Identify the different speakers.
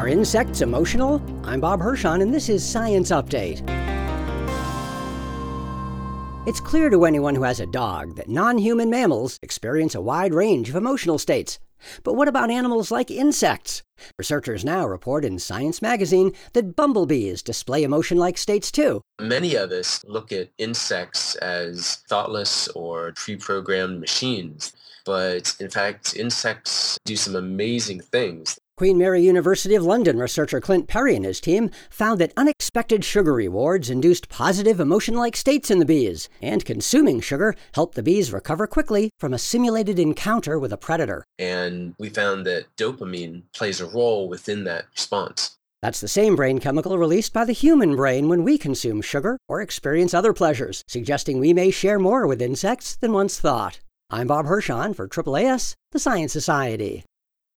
Speaker 1: Are insects emotional? I'm Bob Hirschon, and this is Science Update. It's clear to anyone who has a dog that non-human mammals experience a wide range of emotional states. But what about animals like insects? Researchers now report in Science magazine that bumblebees display emotion-like states too.
Speaker 2: Many of us look at insects as thoughtless or pre-programmed machines, but in fact, insects do some amazing things.
Speaker 1: Queen Mary University of London researcher Clint Perry and his team found that unexpected sugar rewards induced positive emotion-like states in the bees, and consuming sugar helped the bees recover quickly from a simulated encounter with a predator.
Speaker 2: And we found that dopamine plays a role within that response.
Speaker 1: That's the same brain chemical released by the human brain when we consume sugar or experience other pleasures, suggesting we may share more with insects than once thought. I'm Bob Hirschon for AAAS, the Science Society.